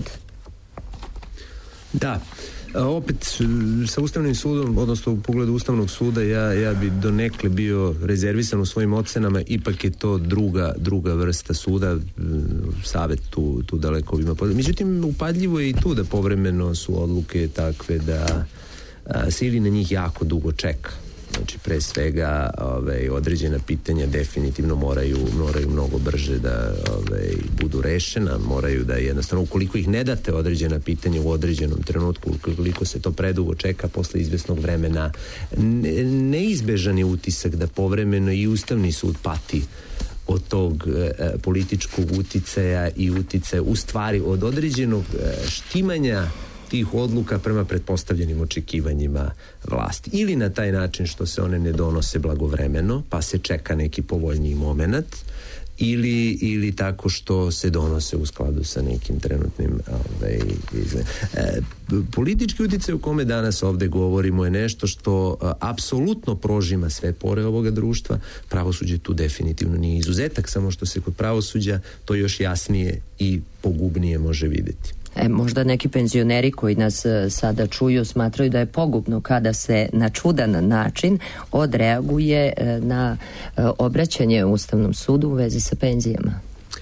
Da, opet sa Ustavnim sudom, odnosno u pogledu Ustavnog suda, ja, ja bi donekle bio rezervisan u svojim ocenama, ipak je to druga, druga vrsta suda, savet tu, tu daleko ima. Međutim, upadljivo je i tu da povremeno su odluke takve da a, se ili na njih jako dugo čeka. Znači, pre svega ove, određena pitanja definitivno moraju, moraju mnogo brže da ove, budu rešena, moraju da jednostavno, ukoliko ih ne date određena pitanja u određenom trenutku, ukoliko se to predugo čeka, posle izvesnog vremena, ne, neizbežan je utisak da povremeno i Ustavni sud pati od tog e, političkog uticaja i uticaja, u stvari od određenog e, štimanja tih odluka prema pretpostavljenim očekivanjima vlasti. Ili na taj način što se one ne donose blagovremeno, pa se čeka neki povoljniji moment, ili, ili tako što se donose u skladu sa nekim trenutnim ovaj, izgledom. E, politički utjecaj u kome danas ovde govorimo je nešto što a, apsolutno prožima sve pore ovoga društva. Pravosuđe tu definitivno nije izuzetak, samo što se kod pravosuđa to još jasnije i pogubnije može vidjeti. E, možda neki penzioneri koji nas e, sada čuju smatraju da je pogubno kada se na čudan način odreaguje e, na e, obraćanje Ustavnom sudu u vezi sa penzijama.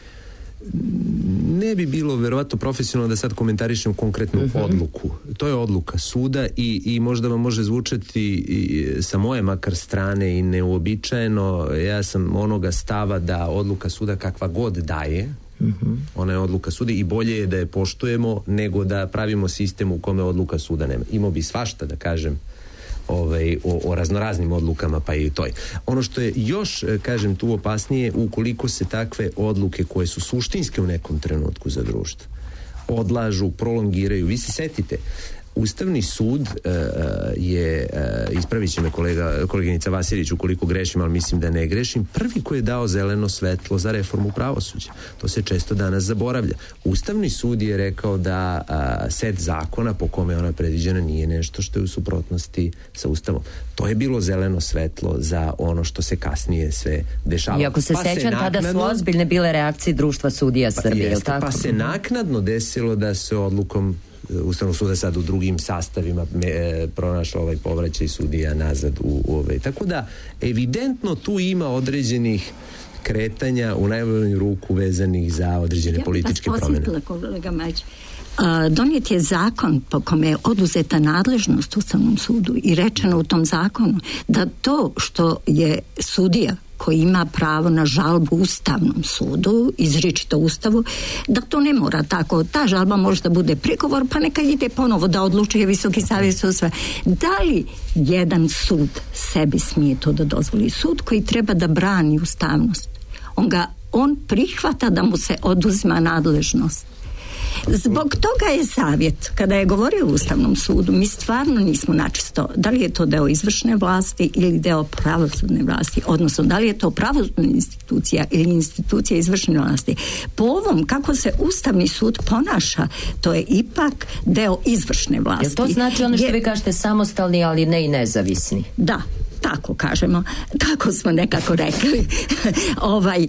Ne bi bilo verovatno profesionalno da sad komentarišem konkretnu uh-huh. odluku. To je odluka suda i, i možda vam može zvučati i, sa moje makar strane i neuobičajeno. Ja sam onoga stava da odluka suda kakva god daje, uh-huh. ona je odluka suda i bolje je da je poštujemo nego da pravimo sistem u kome odluka suda nema. Imao bi svašta da kažem Ovaj, o, o raznoraznim odlukama, pa i toj. Ono što je još, kažem, tu opasnije, ukoliko se takve odluke koje su suštinske u nekom trenutku za društvo odlažu, prolongiraju. Vi se setite, Ustavni sud uh, je, uh, ispravit će me kolega, koleginica Vasilić ukoliko grešim, ali mislim da ne grešim, prvi koji je dao zeleno svetlo za reformu pravosuđa. To se često danas zaboravlja. Ustavni sud je rekao da uh, set zakona po kome ona predviđena nije nešto što je u suprotnosti sa Ustavom. To je bilo zeleno svetlo za ono što se kasnije sve dešava. I ako se pa sećam, se tada naknadno, su ozbiljne bile reakcije društva sudija Srbije. Pa, jeste, tako? pa se naknadno desilo da se odlukom Ustavnog suda sad u drugim sastavima me, e, pronašao ovaj povraćaj sudija nazad u, u ovaj. Tako da evidentno tu ima određenih kretanja u najbolju ruku vezanih za određene ja političke promjene. Ja kolega Majić. Uh, donijet je zakon po kome je oduzeta nadležnost Ustavnom sudu i rečeno u tom zakonu da to što je sudija koji ima pravo na žalbu Ustavnom sudu, izričito Ustavu, da to ne mora tako. Ta žalba može da bude prigovor, pa neka ide ponovo da odlučuje Visoki savjet sudstva. Da li jedan sud sebi smije to da dozvoli? Sud koji treba da brani ustavnost. On ga, on prihvata da mu se oduzima nadležnost. Zbog toga je savjet, kada je govorio o Ustavnom sudu, mi stvarno nismo načisto da li je to deo izvršne vlasti ili deo pravosudne vlasti, odnosno da li je to pravosudna institucija ili institucija izvršne vlasti. Po ovom, kako se Ustavni sud ponaša, to je ipak deo izvršne vlasti. Jel to znači ono što je, vi kažete samostalni, ali ne i nezavisni? Da. Tako kažemo, tako smo nekako rekli. ovaj,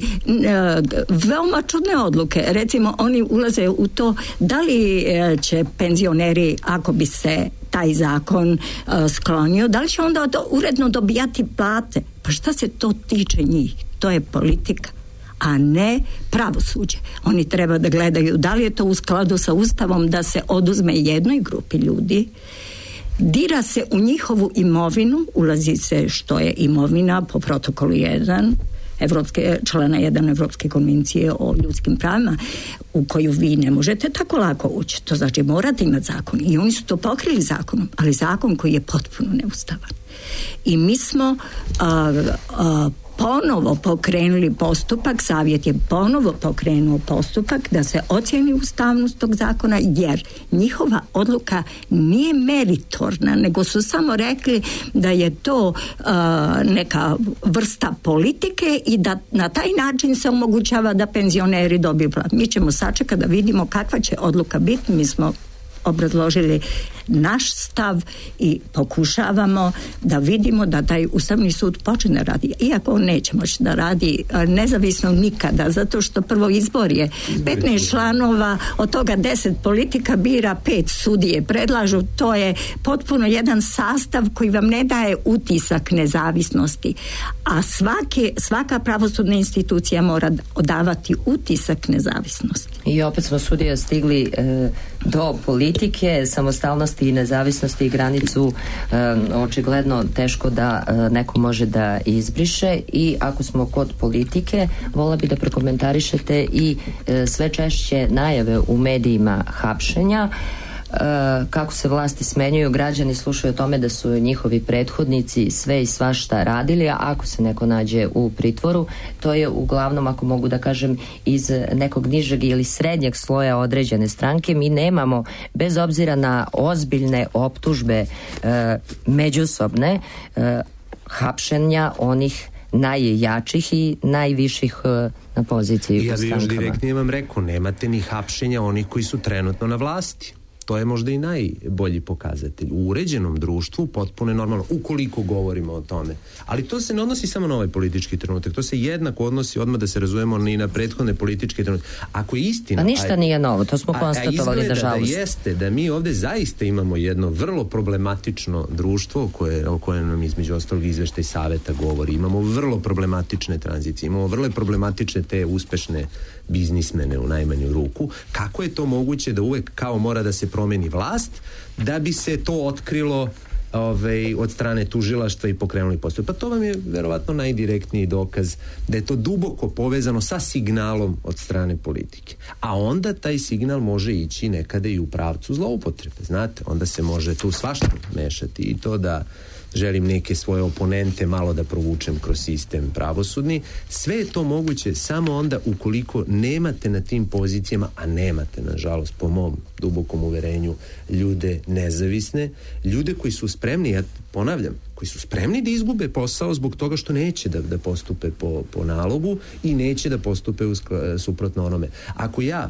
veoma čudne odluke. Recimo, oni ulaze u to da li će penzioneri, ako bi se taj zakon uh, sklonio, da li će onda do, uredno dobijati plate? Pa šta se to tiče njih? To je politika, a ne pravosuđe. Oni treba da gledaju da li je to u skladu sa Ustavom da se oduzme jednoj grupi ljudi, dira se u njihovu imovinu, ulazi se što je imovina po protokolu jedan, Evropske, člana jedan Evropske konvencije o ljudskim pravima, u koju vi ne možete tako lako ući. To znači morate imati zakon. I oni su to pokrili zakonom, ali zakon koji je potpuno neustavan. I mi smo a, a, ponovo pokrenuli postupak, savjet je ponovo pokrenuo postupak da se ocijeni ustavnost tog zakona, jer njihova odluka nije meritorna, nego su samo rekli da je to uh, neka vrsta politike i da na taj način se omogućava da penzioneri dobiju platu. Mi ćemo sačekati da vidimo kakva će odluka biti. Mi smo obrazložili naš stav i pokušavamo da vidimo da taj Ustavni sud počne radi, iako on neće moći da radi nezavisno nikada, zato što prvo izbor je petnaest članova, od toga deset politika bira, pet sudije predlažu, to je potpuno jedan sastav koji vam ne daje utisak nezavisnosti, a svake, svaka pravosudna institucija mora odavati utisak nezavisnosti. I opet smo sudije stigli e, do politike, samostalnosti i nezavisnosti i granicu e, očigledno teško da e, neko može da izbriše. I ako smo kod politike, vola bi da prokomentarišete i e, sve češće najave u medijima hapšenja, kako se vlasti smenjuju, građani slušaju o tome da su njihovi prethodnici sve i svašta radili, a ako se neko nađe u pritvoru, to je uglavnom, ako mogu da kažem, iz nekog nižeg ili srednjeg sloja određene stranke. Mi nemamo, bez obzira na ozbiljne optužbe e, međusobne, e, hapšenja onih najjačih i najviših e, na poziciji ja u strankama. Ja bih još direktnije vam rekao, nemate ni hapšenja onih koji su trenutno na vlasti. To je možda i najbolji pokazatelj. U uređenom društvu potpuno je normalno, ukoliko govorimo o tome. Ali to se ne odnosi samo na ovaj politički trenutak. To se jednako odnosi, odmah da se razumemo, ni na prethodne političke trenutke. Ako je istina... A ništa a, nije novo, to smo konstatovali, nažalost. Da jeste, da mi ovde zaista imamo jedno vrlo problematično društvo koje, o kojem nam između ostalog izveštaj saveta govori. Imamo vrlo problematične tranzicije, imamo vrlo problematične te uspešne biznismene u najmanju ruku. Kako je to moguće da uvek kao mora da se promeni vlast da bi se to otkrilo ovaj, od strane tužilaštva i pokrenuli postupak? Pa to vam je verovatno najdirektniji dokaz da je to duboko povezano sa signalom od strane politike. A onda taj signal može ići nekada i u pravcu zloupotrebe. Znate, onda se može tu svašta mešati i to da želim neke svoje oponente malo da provučem kroz sistem pravosudni. Sve je to moguće samo onda ukoliko nemate na tim pozicijama, a nemate, nažalost, po mom dubokom uverenju, ljude nezavisne, ljude koji su spremni, ja ponavljam, koji su spremni da izgube posao zbog toga što neće da, da postupe po, po nalogu i neće da postupe uskla, suprotno onome. Ako ja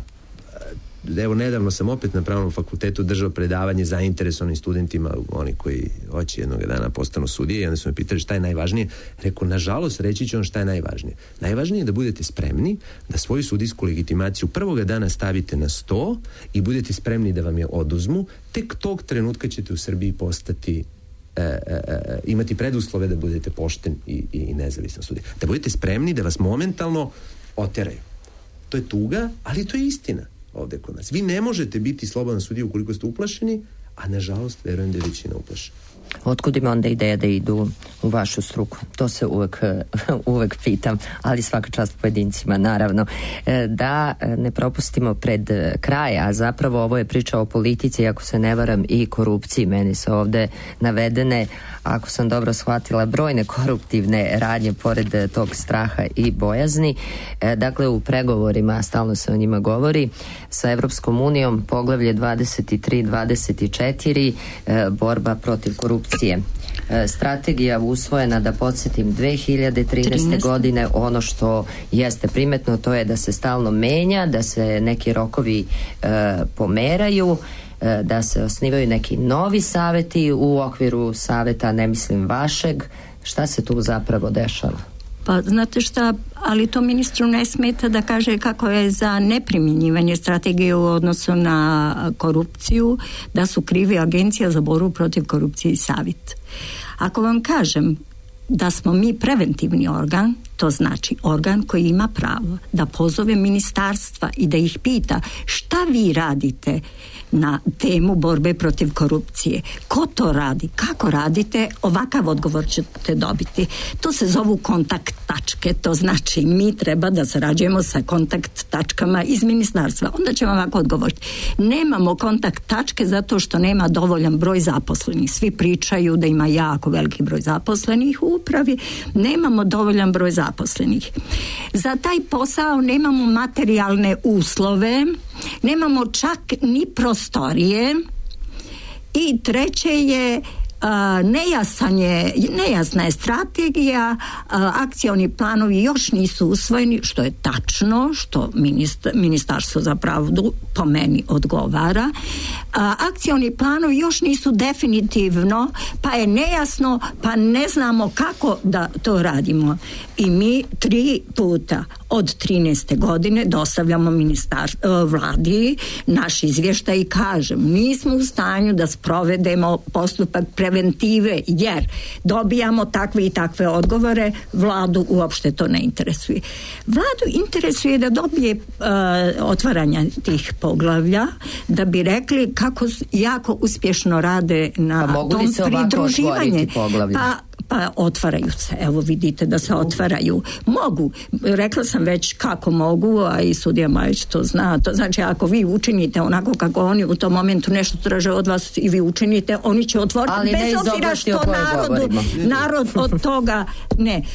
evo, nedavno sam opet na Pravnom fakultetu držao predavanje zainteresovanim studentima, oni koji hoće jednog dana postanu sudije, i onda su me pitali šta je najvažnije. Rekao, nažalost, reći ću vam šta je najvažnije. Najvažnije je da budete spremni da svoju sudijsku legitimaciju prvoga dana stavite na sto i budete spremni da vam je oduzmu. Tek tog trenutka ćete u Srbiji postati E, e, e, imati preduslove da budete pošten i, i, i nezavisan sudija. Da budete spremni da vas momentalno oteraju. To je tuga, ali to je istina ovde kod nas. Vi ne možete biti slobodan sudija ukoliko ste uplašeni, a nažalost verujem da je većina uplašena. Otkud im onda ideja da idu u vašu struku? To se uvek, uvek pitam, ali svaka čast pojedincima, naravno. Da ne propustimo pred kraj, a zapravo ovo je priča o politici, ako se ne varam, i korupciji. Meni su ovde navedene, ako sam dobro shvatila, brojne koruptivne radnje pored tog straha i bojazni. Dakle, u pregovorima, stalno se o njima govori, sa Evropskom unijom, poglavlje dvadeset tri dvadeset četiri, borba protiv korupcije. Strategija usvojena, da podsjetim, dve hiljade trinaeste. godine. Ono što jeste primetno, to je da se stalno menja, da se neki rokovi e, pomeraju, e, da se osnivaju neki novi saveti u okviru saveta, ne mislim vašeg. Šta se tu zapravo dešava? Pa znate šta, ali to ministru ne smeta da kaže kako je za neprimjenjivanje strategije u odnosu na korupciju, da su krivi Agencija za borbu protiv korupcije i savjet. Ako vam kažem da smo mi preventivni organ, To znači organ koji ima pravo da pozove ministarstva i da ih pita šta vi radite na temu borbe protiv korupcije. Ko to radi? Kako radite? Ovakav odgovor ćete dobiti. To se zovu kontakt tačke. To znači mi treba da sarađujemo sa kontakt tačkama iz ministarstva. Onda ćemo ovako odgovoriti. Nemamo kontakt tačke zato što nema dovoljan broj zaposlenih. Svi pričaju da ima jako veliki broj zaposlenih u upravi. Nemamo dovoljan broj zaposlenih. Za taj posao nemamo materijalne uslove, nemamo čak ni prostorije i treće je Uh, nejasan je, nejasna je strategija, uh, akcioni planovi još nisu usvojeni, što je tačno, što ministar, ministarstvo za pravdu po meni odgovara. Uh, akcioni planovi još nisu definitivno, pa je nejasno, pa ne znamo kako da to radimo. I mi tri puta od trinaeste godine dostavljamo ministar, uh, vladi naš izvještaj i kažem, nismo u stanju da sprovedemo postupak preventive, jer dobijamo takve i takve odgovore, vladu uopšte to ne interesuje. Vladu interesuje da dobije uh, otvaranja tih poglavlja, da bi rekli kako jako uspješno rade na pa tom pridruživanje. Pa pa otvaraju se, evo vidite da se otvaraju. Mogu, rekla sam već kako mogu, a i sudija Majić to zna, to znači ako vi učinite onako kako oni u tom momentu nešto traže od vas i vi učinite, oni će otvoriti, ali bez obzira što narodu, narod od toga ne,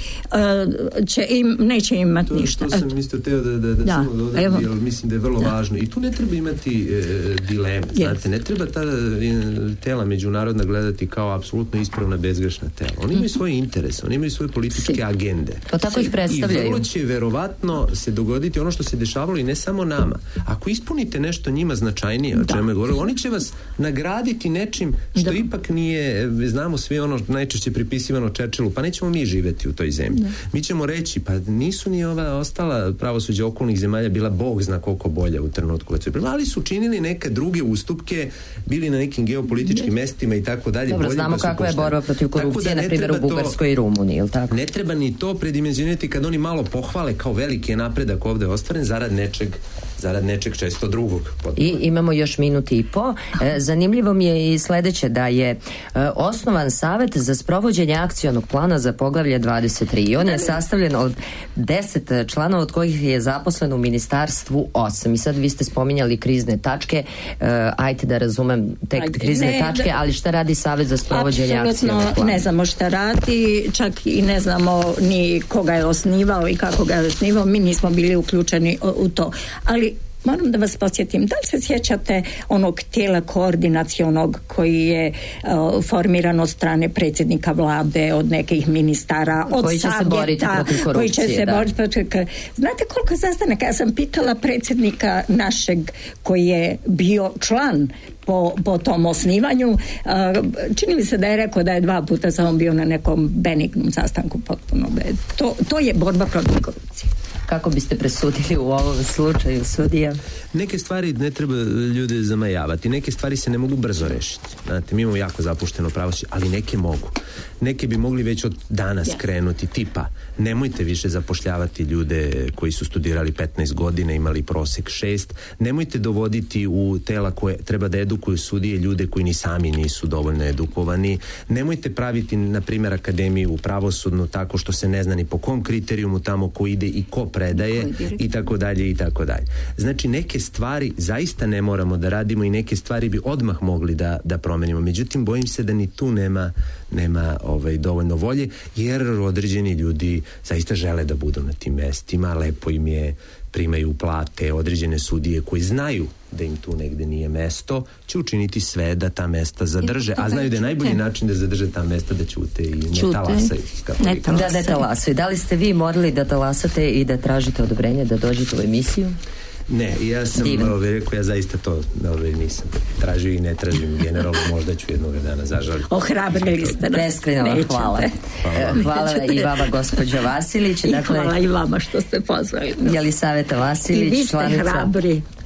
uh, će im, neće imati ništa. To sam isto teo da, da, da, da samo dodati, jer mislim da je vrlo da. važno i tu ne treba imati e, dileme, yes. znate, ne treba ta tela međunarodna gledati kao apsolutno ispravna bezgrešna tela. Oni imaju svoje interese, oni imaju svoje političke si. agende. Pa tako ih predstavljaju. I vrlo će verovatno se dogoditi ono što se dešavalo i ne samo nama. Ako ispunite nešto njima značajnije, o čemu je govorilo, oni će vas nagraditi nečim što da. ipak nije, znamo svi ono najčešće pripisivano Churchillu, pa nećemo mi živeti u toj zemlji. Da. Mi ćemo reći, pa nisu ni ova ostala pravosuđa okolnih zemalja bila bog zna koliko bolja u trenutku, ali su činili neke druge ustupke, bili na nekim geopolitičkim mestima i tako dalje. Dobro, znamo kakva je borba protiv korupcije, na primjer u Bugarskoj i Rumuniji, ili tako? Ne treba ni to predimenzionirati kad oni malo pohvale kao veliki je napredak ovde ostvaren zarad nečeg zarad nečeg često drugog. I imamo još minuti i po. E, zanimljivo mi je i sledeće da je e, osnovan savet za sprovođenje akcionog plana za poglavlje dvadeset tri i on je sastavljen od deset članova od kojih je zaposlen u ministarstvu osam. I sad vi ste spominjali krizne tačke, e, ajte da razumem tek ajde, krizne ne, tačke, ali šta radi savet za sprovođenje akcionog plana? Ne znamo šta radi, čak i ne znamo ni koga je osnivao i kako ga je osnivao, mi nismo bili uključeni u, u to. Ali moram da vas podsjetim, da li se sjećate onog tijela koordinacionog koji je uh, formiran od strane predsjednika vlade, od nekih ministara, od koji savjeta, će se boriti protiv korupcije, koji će se da. boriti protiv. Znate koliko sastanaka? Ja sam pitala predsjednika našeg koji je bio član po, po tom osnivanju. Uh, čini mi se da je rekao da je dva puta samo bio na nekom benignom sastanku potpuno. To, to je borba protiv korupcije. Kako biste presudili u ovom slučaju, sudija? Neke stvari ne treba ljude zamajavati, neke stvari se ne mogu brzo rešiti. Znate, mi imamo jako zapušteno pravosuđe, ali neke mogu. Neke bi mogli već od danas krenuti, tipa, nemojte više zapošljavati ljude koji su studirali petnaest godina, imali prosek šest, nemojte dovoditi u tela koje treba da edukuju sudije ljude koji ni sami nisu dovoljno edukovani, nemojte praviti, na primjer, akademiju pravosudnu tako što se ne zna ni po kom kriterijumu tamo ko ide i ko predaje i tako dalje i tako dalje. Znači, neke stvari zaista ne moramo da radimo i neke stvari bi odmah mogli da, da promenimo. Međutim, bojim se da ni tu nema, nema ovaj, dovoljno volje, jer određeni ljudi zaista žele da budu na tim mestima, lepo im je, primaju plate, određene sudije koji znaju da im tu negde nije mesto, će učiniti sve da ta mesta zadrže, a znaju da je najbolji način da zadrže ta mesta da ćute i ne talasaju. Ne talasaju. Da, ne talasaju. Da li ste vi morali da talasate i da tražite odobrenje da dođete u emisiju? Ne, ja sam ove, rekao, ja zaista to ove, nisam tražio i ne tražim generalno, možda ću jednog dana zažaliti. Ohrabrili ste nas. Beskreno, hvala. Hvala, hvala i vama, gospođo Vasilić. I dakle, hvala i vama što ste pozvali. Jelisaveta Vasilić, i vi ste članica, hrabri.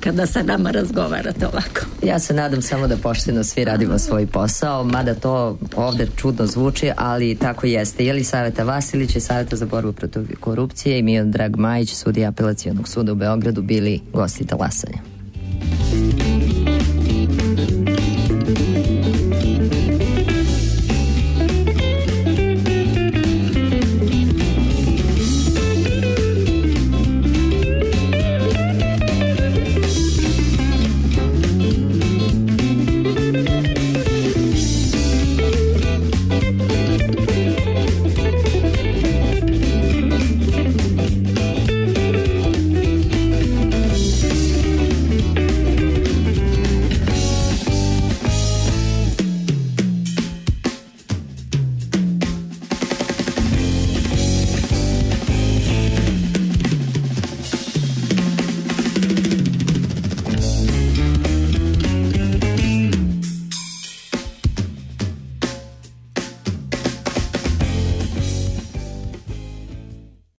kada sa nama razgovarate ovako. Ja se nadam samo da pošteno svi radimo svoj posao, mada to ovde čudno zvuči, ali tako jeste. Jelisaveta Vasilić iz Saveta za borbu protiv korupcije i Miodrag Majić, sudija Apelacionog suda u Beogradu, bili gosti talasanja.